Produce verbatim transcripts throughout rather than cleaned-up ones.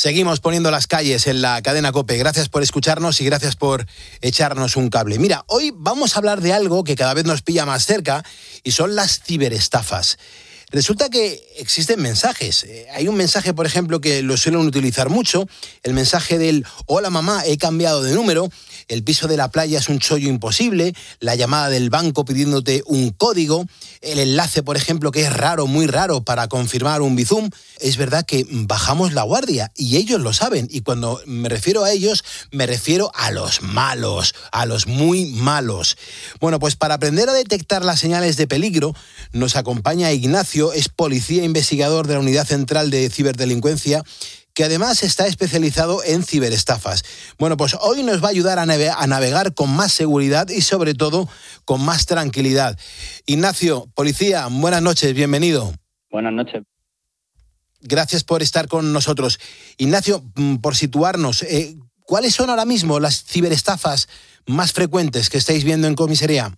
Seguimos poniendo las calles en la cadena COPE. Gracias por escucharnos y gracias por echarnos un cable. Mira, hoy vamos a hablar de algo que cada vez nos pilla más cerca y son las ciberestafas. Resulta que existen mensajes. Hay un mensaje, por ejemplo, que lo suelen utilizar mucho, el mensaje del «Hola mamá, he cambiado de número», el piso de la playa es un chollo imposible, la llamada del banco pidiéndote un código, el enlace, por ejemplo, que es raro, muy raro, para confirmar un Bizum. Es verdad que bajamos la guardia y ellos lo saben. Y cuando me refiero a ellos, me refiero a los malos, a los muy malos. Bueno, pues para aprender a detectar las señales de peligro, nos acompaña Ignacio, es policía investigador de la Unidad Central de Ciberdelincuencia, que además está especializado en ciberestafas. Bueno, pues hoy nos va a ayudar a, nave- a navegar con más seguridad y sobre todo con más tranquilidad. Ignacio, policía, buenas noches, bienvenido. Buenas noches. Gracias por estar con nosotros. Ignacio, por situarnos, eh, ¿cuáles son ahora mismo las ciberestafas más frecuentes que estáis viendo en comisaría?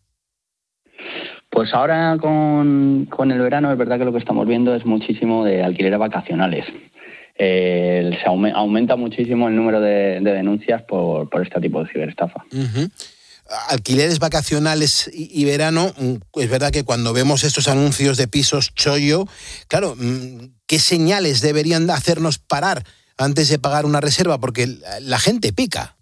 Pues ahora con, con el verano es verdad que lo que estamos viendo es muchísimo de alquileres vacacionales. Eh, se aume, aumenta muchísimo el número de, de denuncias por, por este tipo de ciberestafa. Uh-huh. Alquileres vacacionales y, y verano, es verdad que cuando vemos estos anuncios de pisos chollo, claro, ¿qué señales deberían hacernos parar antes de pagar una reserva? Porque la gente pica.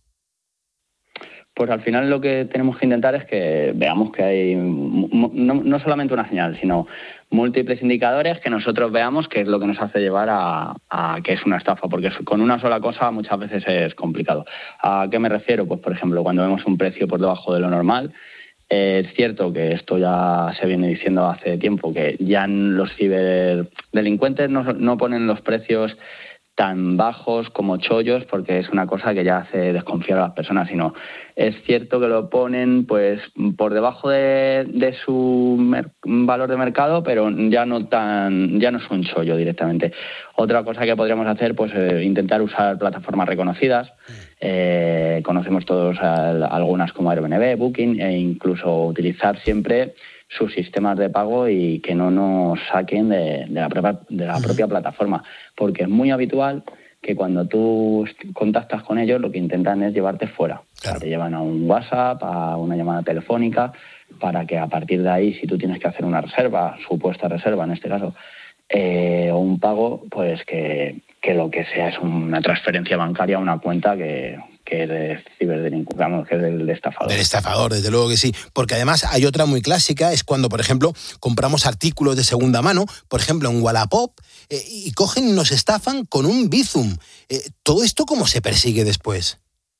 Pues al final lo que tenemos que intentar es que veamos que hay no, no solamente una señal, sino múltiples indicadores que nosotros veamos qué es lo que nos hace llevar a, a que es una estafa, porque con una sola cosa muchas veces es complicado. ¿A qué me refiero? Pues por ejemplo, cuando vemos un precio por debajo de lo normal, eh, es cierto que esto ya se viene diciendo hace tiempo, que ya los ciberdelincuentes no, no ponen los precios tan bajos como chollos, porque es una cosa que ya hace desconfiar a las personas, sino es cierto que lo ponen pues por debajo de, de su mer- valor de mercado, pero ya no tan ya no es un chollo directamente. Otra cosa que podríamos hacer, pues eh, intentar usar plataformas reconocidas. Eh, conocemos todos al, algunas como Airbnb, Booking, e incluso utilizar siempre sus sistemas de pago y que no nos saquen de, de, la, propia, de la propia plataforma, porque es muy habitual que cuando tú contactas con ellos lo que intentan es llevarte fuera. Claro. O sea, te llevan a un WhatsApp, a una llamada telefónica, para que a partir de ahí, si tú tienes que hacer una reserva, supuesta reserva en este caso, eh, o un pago, pues que, que lo que sea es una transferencia bancaria a una cuenta que... que es de ciberdelincuencia, vamos, que es del estafador. Del estafador, desde luego que sí. Porque además hay otra muy clásica, es cuando, por ejemplo, compramos artículos de segunda mano, por ejemplo, en Wallapop, eh, y cogen y nos estafan con un Bizum. Eh, ¿Todo esto cómo se persigue después?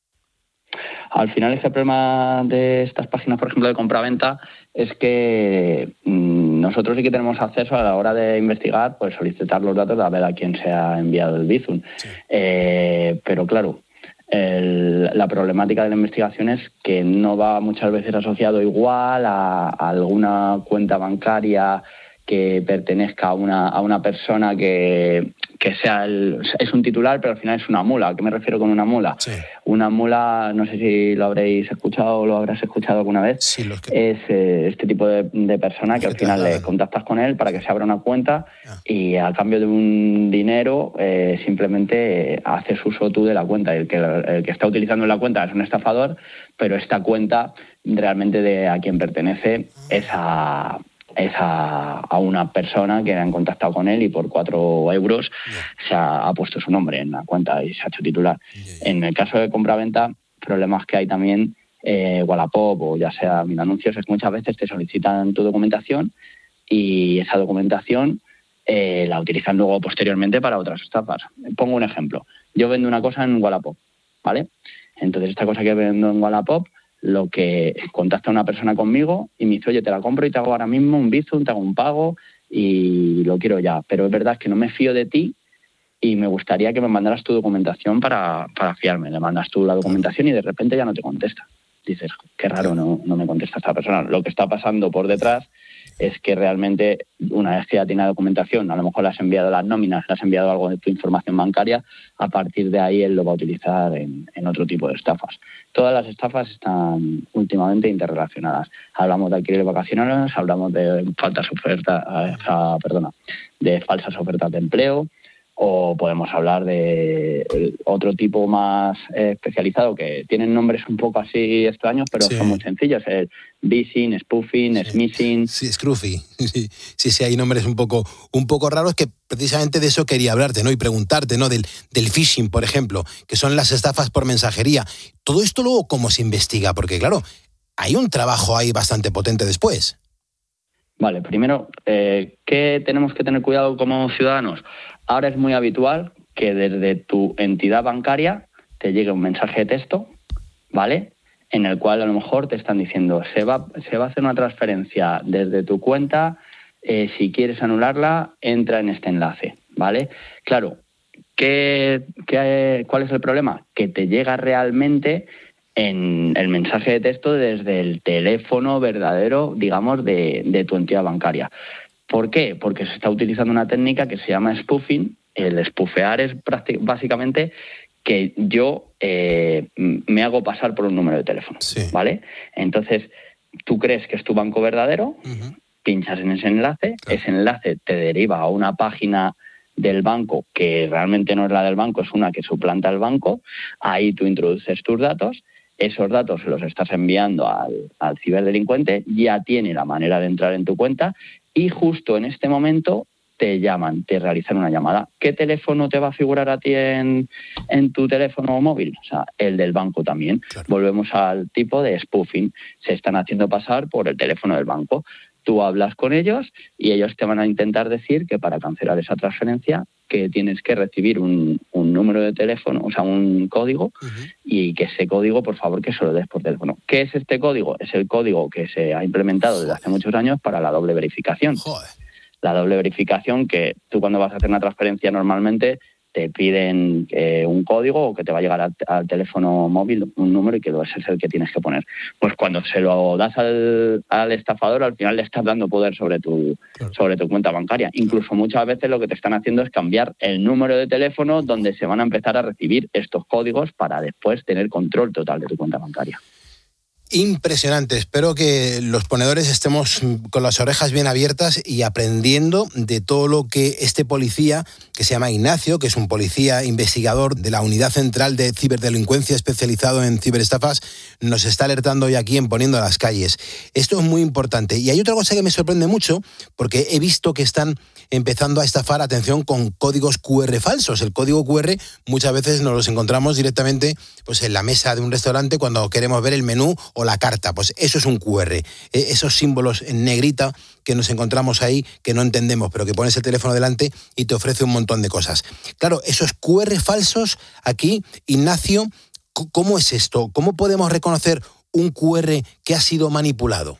Al final, ese problema de estas páginas, por ejemplo, de compraventa, es que mmm, nosotros sí que tenemos acceso a la hora de investigar, pues solicitar los datos de a ver a quién se ha enviado el Bizum. Sí. Eh, pero claro, El, la problemática de la investigación es que no va muchas veces asociado igual a, a alguna cuenta bancaria que pertenezca a una, a una persona que, que sea el, es un titular, pero al final es una mula. ¿A qué me refiero con una mula? Sí. Una mula, no sé si lo habréis escuchado o lo habrás escuchado alguna vez, sí, los que... es eh, este tipo de, de persona que al final le contactas con él para que se abra una cuenta ah. y a cambio de un dinero eh, simplemente eh, haces uso tú de la cuenta. El que, el que está utilizando la cuenta es un estafador, pero esta cuenta realmente de a quien pertenece es a... es a, a una persona que han contactado con él y por cuatro euros yeah. se ha, ha puesto su nombre en la cuenta y se ha hecho titular. Yeah, yeah. En el caso de compraventa, problemas que hay también, eh, Wallapop o ya sea Mil Anuncios, es que muchas veces te solicitan tu documentación y esa documentación eh, la utilizan luego posteriormente para otras estafas. Pongo un ejemplo. Yo vendo una cosa en Wallapop, ¿vale? Entonces esta cosa que vendo en Wallapop, lo que contacta una persona conmigo y me dice, oye, te la compro y te hago ahora mismo un Bizum, te hago un pago y lo quiero ya. Pero es verdad que no me fío de ti y me gustaría que me mandaras tu documentación para, para fiarme. Le mandas tú la documentación y de repente ya no te contesta. Dices, qué raro, no, no me contesta esta persona. Lo que está pasando por detrás es que realmente una vez que ya tiene la documentación, a lo mejor le has enviado las nóminas, le has enviado algo de tu información bancaria, a partir de ahí él lo va a utilizar en, en otro tipo de estafas. Todas las estafas están últimamente interrelacionadas. Hablamos de alquiler vacacionales, hablamos de faltas ofertas, eh, perdona, de falsas ofertas de empleo O podemos hablar de otro tipo más eh, especializado, que tienen nombres un poco así extraños, pero sí. son muy sencillos. El phishing, spoofing, sí. smishing... Sí, scruffy. Sí, sí, sí, hay nombres un poco, un poco raros que precisamente de eso quería hablarte, ¿no? Y preguntarte, ¿no? Del, del phishing, por ejemplo, que son las estafas por mensajería. Todo esto luego, ¿cómo se investiga? Porque, claro, hay un trabajo ahí bastante potente después. Vale, primero, eh, ¿qué tenemos que tener cuidado como ciudadanos? Ahora es muy habitual que desde tu entidad bancaria te llegue un mensaje de texto, ¿vale?, en el cual a lo mejor te están diciendo se va, se va a hacer una transferencia desde tu cuenta, eh, si quieres anularla, entra en este enlace, ¿vale? Claro, ¿qué, qué, ¿cuál es el problema? Que te llega realmente en el mensaje de texto desde el teléfono verdadero, digamos, de, de tu entidad bancaria. ¿Por qué? Porque se está utilizando una técnica que se llama spoofing. El spoofear es básicamente que yo eh, me hago pasar por un número de teléfono, sí. ¿vale? Entonces, tú crees que es tu banco verdadero, uh-huh. pinchas en ese enlace, claro. ese enlace te deriva a una página del banco que realmente no es la del banco, es una que suplanta el banco, ahí tú introduces tus datos, esos datos los estás enviando al, al ciberdelincuente, ya tiene la manera de entrar en tu cuenta y justo en este momento te llaman, te realizan una llamada. ¿Qué teléfono te va a figurar a ti en, en tu teléfono móvil? O sea, el del banco también. Claro. Volvemos al tipo de spoofing. Se están haciendo pasar por el teléfono del banco. Tú hablas con ellos y ellos te van a intentar decir que para cancelar esa transferencia que tienes que recibir un, un número de teléfono, o sea, un código, uh-huh. y que ese código, por favor, que se lo des por teléfono. ¿Qué es este código? Es el código que se ha implementado Joder. desde hace muchos años para la doble verificación. Joder. La doble verificación, que tú cuando vas a hacer una transferencia normalmente te piden eh, un código o que te va a llegar al, al teléfono móvil un número y que ese es el que tienes que poner. Pues cuando se lo das al, al estafador, al final le estás dando poder sobre tu, claro. sobre tu cuenta bancaria. Incluso muchas veces lo que te están haciendo es cambiar el número de teléfono donde se van a empezar a recibir estos códigos para después tener control total de tu cuenta bancaria. Impresionante. Espero que los ponedores estemos con las orejas bien abiertas y aprendiendo de todo lo que este policía, que se llama Ignacio, que es un policía investigador de la Unidad Central de Ciberdelincuencia especializado en ciberestafas, nos está alertando hoy aquí en Poniendo a las Calles. Esto es muy importante. Y hay otra cosa que me sorprende mucho, porque he visto que están empezando a estafar, atención, con códigos cu erre falsos. El código cu erre muchas veces nos los encontramos directamente pues, en la mesa de un restaurante cuando queremos ver el menú o la carta, pues eso es un cu erre. Esos símbolos en negrita que nos encontramos ahí, que no entendemos, pero que pones el teléfono delante y te ofrece un montón de cosas. Claro, esos cu erre falsos aquí, Ignacio, ¿cómo es esto? ¿Cómo podemos reconocer un cu erre que ha sido manipulado?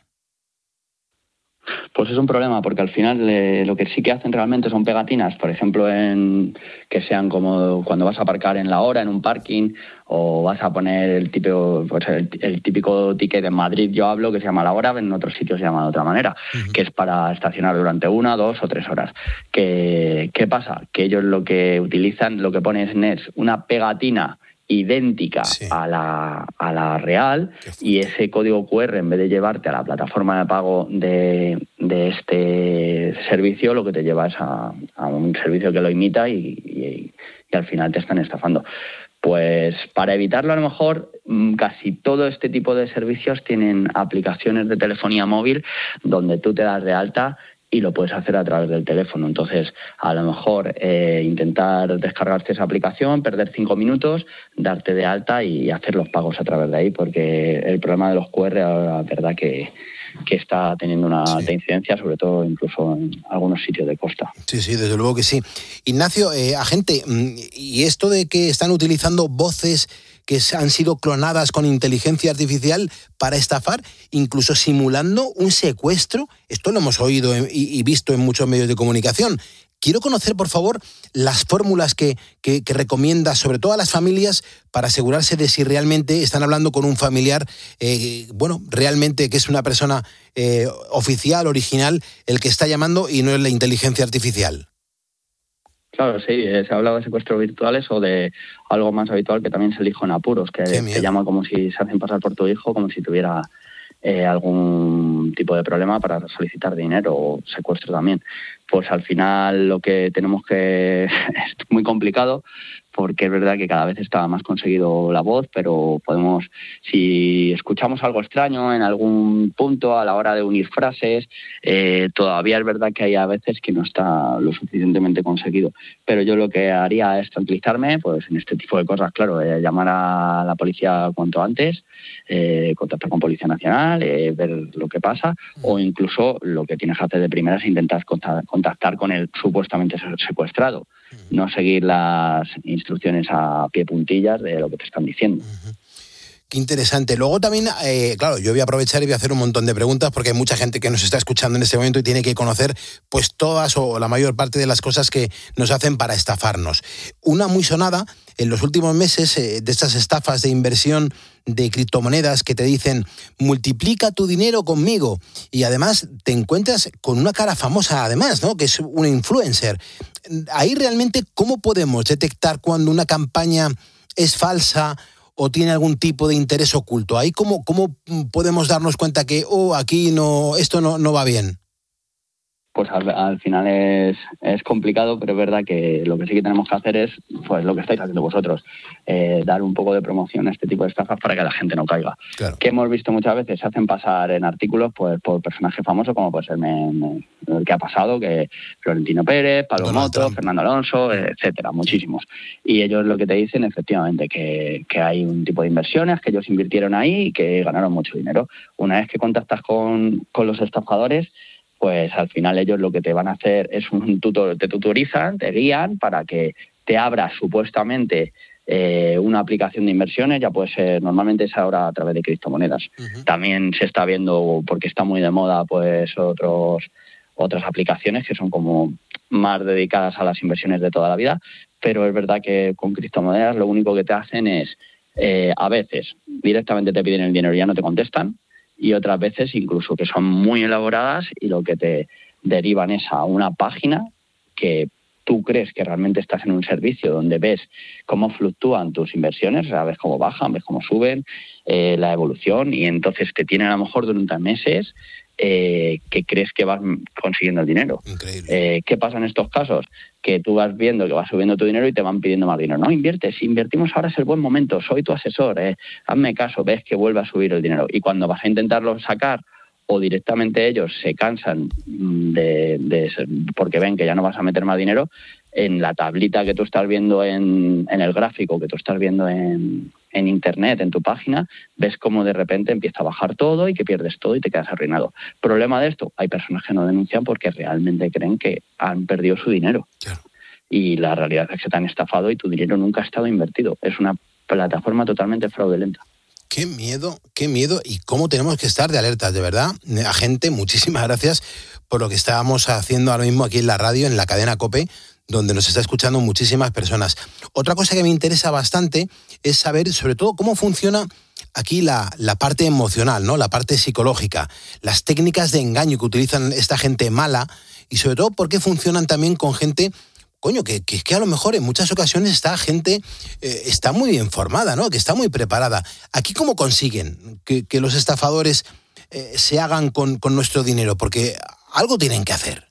Pues es un problema, porque al final eh, lo que sí que hacen realmente son pegatinas, por ejemplo, en que sean como cuando vas a aparcar en la hora, en un parking, o vas a poner el típico, pues el, el típico ticket en Madrid, yo hablo, que se llama la hora, en otros sitios se llama de otra manera, uh-huh. que es para estacionar durante una, dos o tres horas. ¿Qué, qué pasa? Que ellos lo que utilizan, lo que ponen es una pegatina idéntica sí. a la a la real, y ese código cu erre, en vez de llevarte a la plataforma de pago de, de este servicio, lo que te lleva es a, a un servicio que lo imita y, y, y al final te están estafando. Pues para evitarlo, a lo mejor casi todo este tipo de servicios tienen aplicaciones de telefonía móvil donde tú te das de alta y lo puedes hacer a través del teléfono. Entonces, a lo mejor eh, intentar descargarte esa aplicación, perder cinco minutos, darte de alta y hacer los pagos a través de ahí, porque el problema de los cu erre, la verdad que, que está teniendo una sí. alta incidencia, sobre todo incluso en algunos sitios de costa. Sí, sí, desde luego que sí. Ignacio, eh, agente, ¿y esto de que están utilizando voces que han sido clonadas con inteligencia artificial para estafar, incluso simulando un secuestro? Esto lo hemos oído y visto en muchos medios de comunicación. Quiero conocer, por favor, las fórmulas que, que, que recomiendas, sobre todo a las familias, para asegurarse de si realmente están hablando con un familiar, eh, bueno, realmente que es una persona eh, oficial, original, el que está llamando y no es la inteligencia artificial. Claro, sí, se ha hablado de secuestros virtuales o de algo más habitual que también es el hijo en apuros, que te llama como si se hacen pasar por tu hijo, como si tuviera eh, algún tipo de problema para solicitar dinero o secuestro también. Pues al final lo que tenemos que... es muy complicado, porque es verdad que cada vez está más conseguido la voz, pero podemos, si escuchamos algo extraño en algún punto a la hora de unir frases, eh, todavía es verdad que hay a veces que no está lo suficientemente conseguido. Pero yo lo que haría es tranquilizarme, pues en este tipo de cosas, claro, eh, llamar a la policía cuanto antes, eh, contactar con Policía Nacional, eh, ver lo que pasa, o incluso lo que tienes que hacer de primera es intentar contactar con el supuestamente secuestrado. No seguir las instrucciones a pie puntillas de lo que te están diciendo. Uh-huh. Qué interesante. Luego también, eh, claro, yo voy a aprovechar y voy a hacer un montón de preguntas porque hay mucha gente que nos está escuchando en este momento y tiene que conocer pues todas o la mayor parte de las cosas que nos hacen para estafarnos. Una muy sonada en los últimos meses eh, de estas estafas de inversión de criptomonedas que te dicen multiplica tu dinero conmigo y además te encuentras con una cara famosa además, ¿no? Que es un influencer. Ahí realmente, ¿cómo podemos detectar cuando una campaña es falsa o tiene algún tipo de interés oculto? Ahí cómo, cómo podemos darnos cuenta que oh, aquí no, esto no, no va bien. Pues al, al final es, es complicado, pero es verdad que lo que sí que tenemos que hacer es pues lo que estáis haciendo vosotros, eh, dar un poco de promoción a este tipo de estafas para que la gente no caiga. Claro. Que hemos visto muchas veces, se hacen pasar en artículos pues por personajes famosos, como puede ser me, me, el que ha pasado, que Florentino Pérez, Pablo Moto, Fernando Alonso, etcétera, muchísimos. Y ellos lo que te dicen, efectivamente, que, que hay un tipo de inversiones, que ellos invirtieron ahí y que ganaron mucho dinero. Una vez que contactas con, con los estafadores, pues al final ellos lo que te van a hacer es un tutor, te tutorizan, te guían para que te abras supuestamente eh, una aplicación de inversiones, ya puede ser, normalmente es ahora a través de criptomonedas. Uh-huh. También se está viendo, porque está muy de moda, pues otros otras aplicaciones que son como más dedicadas a las inversiones de toda la vida, pero es verdad que con criptomonedas lo único que te hacen es, eh, a veces directamente te piden el dinero y ya no te contestan, y otras veces incluso que son muy elaboradas y lo que te derivan es a una página que tú crees que realmente estás en un servicio donde ves cómo fluctúan tus inversiones, o sea, ves cómo bajan, ves cómo suben, eh, la evolución, y entonces te tienen a lo mejor durante meses eh, que crees que vas consiguiendo el dinero. Eh, ¿Qué pasa en estos casos? Que tú vas viendo que va subiendo tu dinero y te van pidiendo más dinero. No, inviertes, si invertimos ahora es el buen momento, soy tu asesor, eh, hazme caso, ves que vuelve a subir el dinero. Y cuando vas a intentarlo sacar, o directamente ellos se cansan de, de porque ven que ya no vas a meter más dinero, en la tablita que tú estás viendo en, en el gráfico, que tú estás viendo en, en internet, en tu página, ves cómo de repente empieza a bajar todo y que pierdes todo y te quedas arruinado. ¿Problema de esto? Hay personas que no denuncian porque realmente creen que han perdido su dinero. Claro. Y la realidad es que te han estafado y tu dinero nunca ha estado invertido. Es una plataforma totalmente fraudulenta. Qué miedo, qué miedo y cómo tenemos que estar de alertas, de verdad. Agente, muchísimas gracias por lo que estábamos haciendo ahora mismo aquí en la radio, en la cadena COPE, donde nos está escuchando muchísimas personas. Otra cosa que me interesa bastante es saber, sobre todo, cómo funciona aquí la, la parte emocional, ¿no? La parte psicológica, las técnicas de engaño que utilizan esta gente mala y, sobre todo, por qué funcionan también con gente... Coño, que, que, que a lo mejor en muchas ocasiones esta gente eh, está muy bien formada, ¿no? Que está muy preparada. ¿Aquí cómo consiguen que, que los estafadores eh, se hagan con, con nuestro dinero? Porque algo tienen que hacer.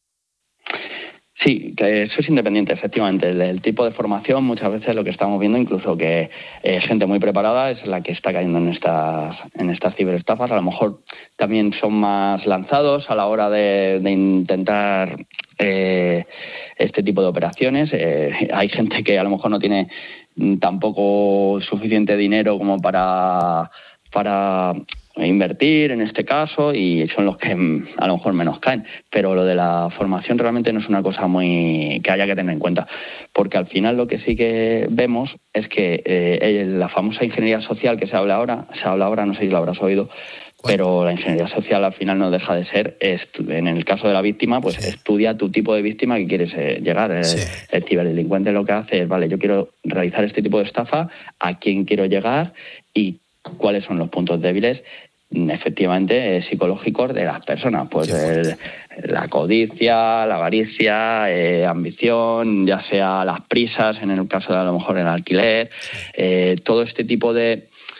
Sí, que eso es independiente, efectivamente. El, el tipo de formación, muchas veces lo que estamos viendo, incluso que eh, gente muy preparada es la que está cayendo en estas, en estas ciberestafas. A lo mejor también son más lanzados a la hora de, de intentar eh, este tipo de operaciones. Eh, hay gente que a lo mejor no tiene tampoco suficiente dinero como para... para invertir en este caso, y son los que a lo mejor menos caen, pero lo de la formación realmente no es una cosa muy que haya que tener en cuenta, porque al final lo que sí que vemos es que eh, la famosa ingeniería social que se habla ahora, se habla ahora, no sé si lo habrás oído, pero la ingeniería social al final no deja de ser, en el caso de la víctima, pues sí. Estudia tu tipo de víctima que quieres eh, llegar. Sí. El, el ciberdelincuente lo que hace es, vale, yo quiero realizar este tipo de estafa, a quién quiero llegar y cuáles son los puntos débiles, efectivamente, eh, psicológicos de las personas. Pues el, la codicia, la avaricia, eh, ambición, ya sea las prisas, en el caso de a lo mejor el alquiler, eh, todo este tipo de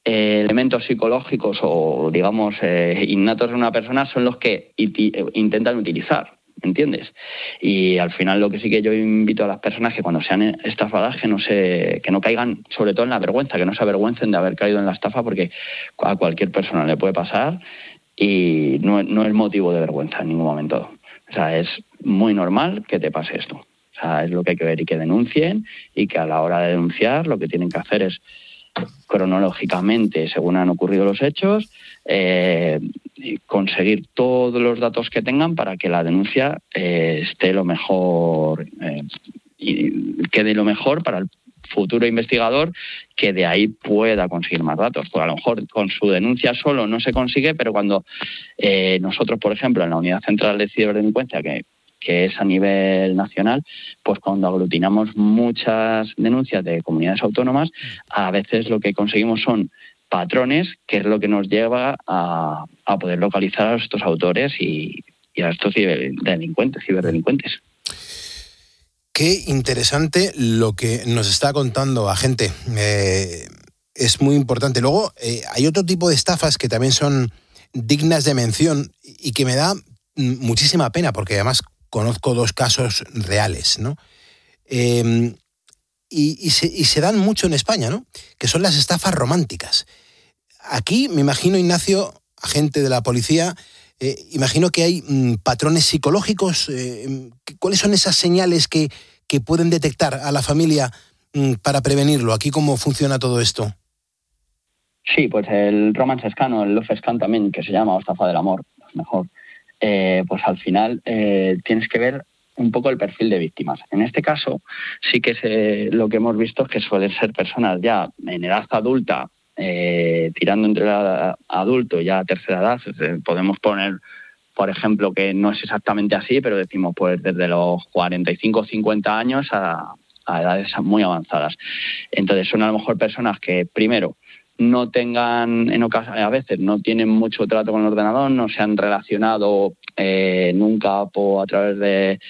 eh, elementos psicológicos o, digamos, eh, innatos de una persona son los que iti- intentan utilizar, ¿entiendes? Y al final lo que sí que yo invito a las personas que cuando sean estafadas que no se, que no caigan sobre todo en la vergüenza, que no se avergüencen de haber caído en la estafa, porque a cualquier persona le puede pasar y no, no es motivo de vergüenza en ningún momento. O sea, es muy normal que te pase esto. O sea, es lo que hay que ver y que denuncien, y que a la hora de denunciar lo que tienen que hacer es cronológicamente, según han ocurrido los hechos, eh, conseguir todos los datos que tengan para que la denuncia eh, esté lo mejor, eh, y quede lo mejor para el futuro investigador, que de ahí pueda conseguir más datos. Porque a lo mejor con su denuncia solo no se consigue, pero cuando eh, nosotros, por ejemplo, en la Unidad Central de Ciberdelincuencia, que que es a nivel nacional, pues cuando aglutinamos muchas denuncias de comunidades autónomas, a veces lo que conseguimos son patrones, que es lo que nos lleva a, a poder localizar a estos autores y, y a estos ciberdelincuentes, ciberdelincuentes. Qué interesante lo que nos está contando Agente. Eh, es muy importante. Luego, eh, hay otro tipo de estafas que también son dignas de mención y que me da muchísima pena, porque además conozco dos casos reales, ¿no? Eh, y, y, se, y se dan mucho en España, ¿no? Que son las estafas románticas. Aquí, me imagino, Ignacio, agente de la policía, eh, imagino que hay mmm, patrones psicológicos. Eh, ¿Cuáles son esas señales que, que pueden detectar a la familia mmm, para prevenirlo? ¿Aquí cómo funciona todo esto? Sí, pues el romance scan o el love scan también, que se llama, o estafa del amor, mejor. Eh, pues al final eh, tienes que ver un poco el perfil de víctimas. En este caso, sí que se, lo que hemos visto es que suelen ser personas ya en edad adulta, eh, tirando entre la adulto y ya tercera edad. Podemos poner, por ejemplo, que no es exactamente así, pero decimos pues desde los cuarenta y cinco o cincuenta años a, a edades muy avanzadas. Entonces son a lo mejor personas que, primero, no tengan, en ocasiones, a veces no tienen mucho trato con el ordenador, no se han relacionado eh, nunca por, a través de,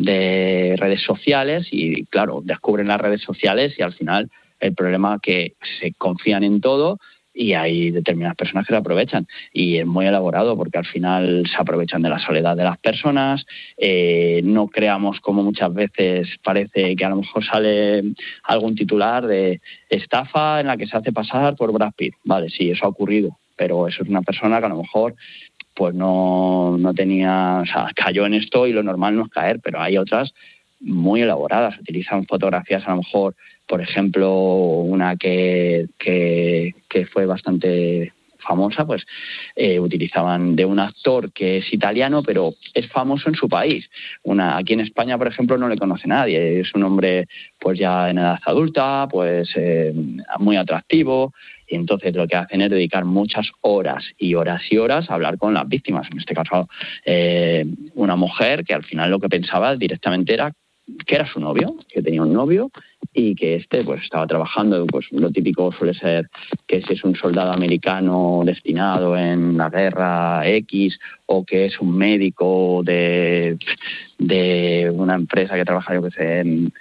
de redes sociales, y claro, descubren las redes sociales y al final el problema es que se confían en todo y hay determinadas personas que se aprovechan, y es muy elaborado porque al final se aprovechan de la soledad de las personas. Eh, no creamos, como muchas veces parece, que a lo mejor sale algún titular de estafa en la que se hace pasar por Brad Pitt. Vale, sí, eso ha ocurrido, pero eso es una persona que a lo mejor pues no, no tenía, o sea, cayó en esto, y lo normal no es caer, pero hay otras muy elaboradas. Utilizan fotografías, a lo mejor, por ejemplo, una que, que, que fue bastante famosa, pues eh, utilizaban de un actor que es italiano, pero es famoso en su país. Una, aquí en España, por ejemplo, no le conoce nadie. Es un hombre pues ya en edad adulta, pues eh, muy atractivo, y entonces lo que hacen es dedicar muchas horas y horas y horas a hablar con las víctimas. En este caso, eh, una mujer que al final lo que pensaba directamente era que era su novio, que tenía un novio y que este pues estaba trabajando. Pues lo típico suele ser que si es un soldado americano destinado en la guerra X, o que es un médico de, de una empresa que trabaja, yo que sé, en,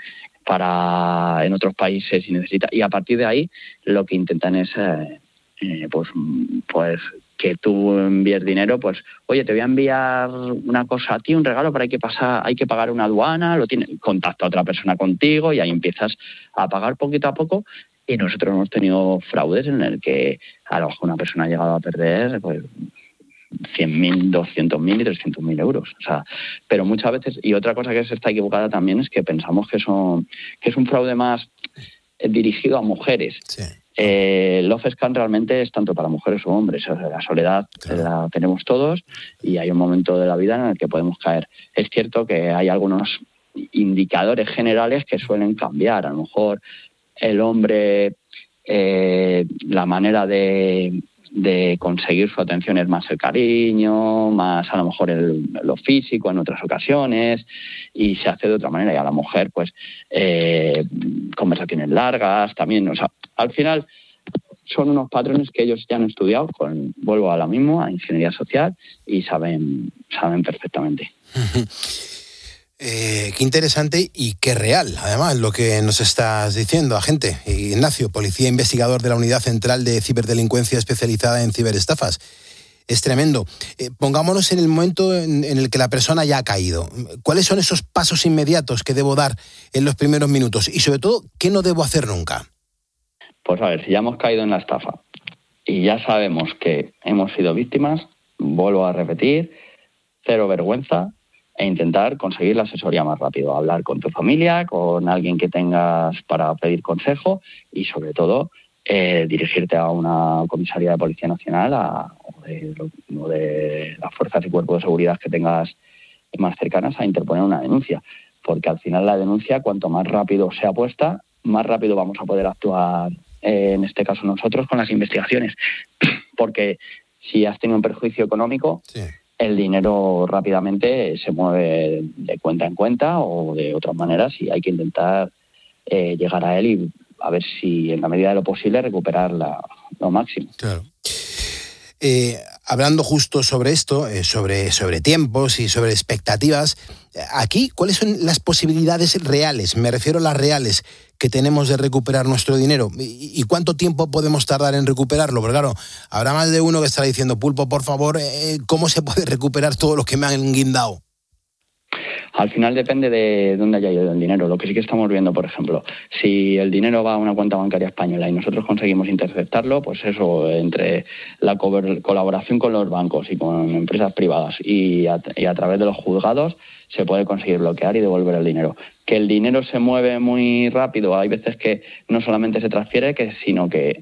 para en otros países y necesita, y a partir de ahí lo que intentan es eh, eh, pues pues que tú envíes dinero. Pues oye, te voy a enviar una cosa a ti, un regalo, pero hay que pasar, hay que pagar una aduana, lo tiene, contacta a otra persona contigo y ahí empiezas a pagar poquito a poco. Y nosotros hemos tenido fraudes en el que a lo mejor una persona ha llegado a perder pues cien mil, doscientos mil y trescientos mil euros. O sea, pero muchas veces, y otra cosa que se está equivocada también, es que pensamos que, son, que es un fraude más dirigido a mujeres. Sí. Eh, Love Scan realmente es tanto para mujeres o hombres. O sea, la soledad claro. la tenemos todos, y hay un momento de la vida en el que podemos caer. Es cierto que hay algunos indicadores generales que suelen cambiar. A lo mejor el hombre, eh, la manera de, de conseguir su atención es más el cariño, más a lo mejor el, lo físico en otras ocasiones, y se hace de otra manera. Y a la mujer, pues, eh, conversaciones largas también. O sea, al final son unos patrones que ellos ya han estudiado, con, vuelvo a lo mismo, a ingeniería social, y saben, saben perfectamente. Eh, qué interesante y qué real, además, lo que nos estás diciendo, agente. Ignacio, policía investigador de la Unidad Central de Ciberdelincuencia especializada en ciberestafas. Es tremendo. Eh, pongámonos en el momento en, en el que la persona ya ha caído. ¿Cuáles son esos pasos inmediatos que debo dar en los primeros minutos? Y sobre todo, ¿qué no debo hacer nunca? Pues a ver, si ya hemos caído en la estafa y ya sabemos que hemos sido víctimas, vuelvo a repetir, cero vergüenza e intentar conseguir la asesoría más rápido. Hablar con tu familia, con alguien que tengas para pedir consejo y sobre todo eh, dirigirte a una comisaría de Policía Nacional a, o, de, o de las fuerzas y cuerpos de seguridad que tengas más cercanas a interponer una denuncia. Porque al final la denuncia, cuanto más rápido sea puesta, más rápido vamos a poder actuar, eh, en este caso nosotros, con las investigaciones. Porque si has tenido un perjuicio económico, sí, el dinero rápidamente se mueve de cuenta en cuenta o de otras maneras y hay que intentar eh, llegar a él y a ver si en la medida de lo posible recuperar la, lo máximo. Claro. Eh, hablando justo sobre esto, eh, sobre, sobre tiempos y sobre expectativas, aquí, ¿cuáles son las posibilidades reales? Me refiero a las reales que tenemos de recuperar nuestro dinero. ¿Y, y cuánto tiempo podemos tardar en recuperarlo? Porque claro, habrá más de uno que estará diciendo, Pulpo, por favor, eh, ¿cómo se puede recuperar todo lo que me han guindado? Al final depende de dónde haya ido el dinero. Lo que sí que estamos viendo, por ejemplo, si el dinero va a una cuenta bancaria española y nosotros conseguimos interceptarlo, pues eso, entre la co- colaboración con los bancos y con empresas privadas y a, y a través de los juzgados se puede conseguir bloquear y devolver el dinero. Que el dinero se mueve muy rápido, hay veces que no solamente se transfiere, que, sino que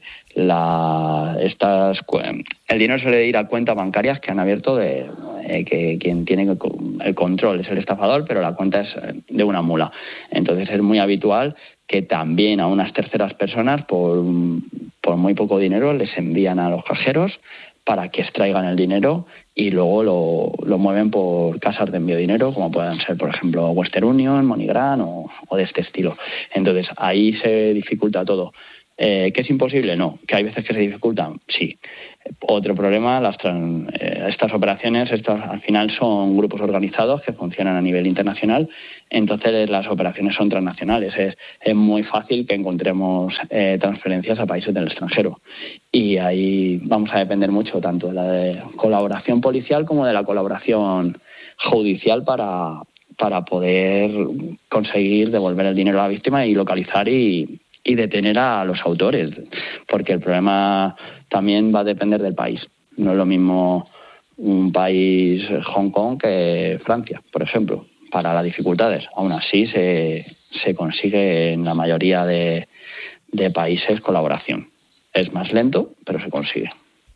la, estas, el dinero suele ir a cuentas bancarias que han abierto de... Eh, que quien tiene el control es el estafador, pero la cuenta es de una mula. Entonces es muy habitual que también a unas terceras personas por, por muy poco dinero les envían a los cajeros para que extraigan el dinero y luego lo, lo mueven por casas de envío de dinero, como puedan ser, por ejemplo, Western Union, MoneyGram o, o de este estilo. Entonces ahí se dificulta todo. Eh, ¿Que es imposible? No. ¿Que hay veces que se dificultan? Sí. Otro problema, las tran, eh, estas operaciones, estas al final son grupos organizados que funcionan a nivel internacional, entonces las operaciones son transnacionales. Es, es muy fácil que encontremos eh, transferencias a países del extranjero y ahí vamos a depender mucho tanto de la de colaboración policial como de la colaboración judicial para, para poder conseguir devolver el dinero a la víctima y localizar y y detener a los autores, porque el problema también va a depender del país. No es lo mismo un país, Hong Kong, que Francia, por ejemplo, para las dificultades. Aún así se, se consigue en la mayoría de, de países colaboración. Es más lento, pero se consigue.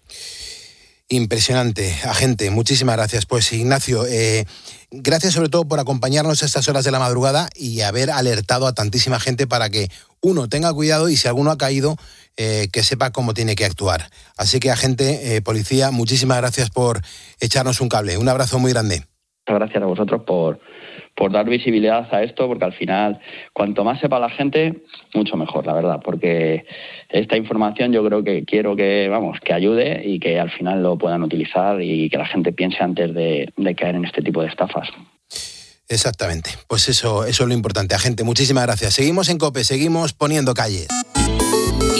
Impresionante, agente. Muchísimas gracias. Pues Ignacio, eh, gracias sobre todo por acompañarnos a estas horas de la madrugada y haber alertado a tantísima gente para que uno tenga cuidado y si alguno ha caído, eh, que sepa cómo tiene que actuar. Así que, agente, eh, policía, muchísimas gracias por echarnos un cable. Un abrazo muy grande. Muchas gracias a vosotros por, por dar visibilidad a esto, porque al final, cuanto más sepa la gente, mucho mejor, la verdad, porque esta información yo creo que quiero que, vamos, que ayude y que al final lo puedan utilizar y que la gente piense antes de, de caer en este tipo de estafas. Exactamente, pues eso, eso es lo importante, agente. Muchísimas gracias. Seguimos en COPE, seguimos poniendo calles.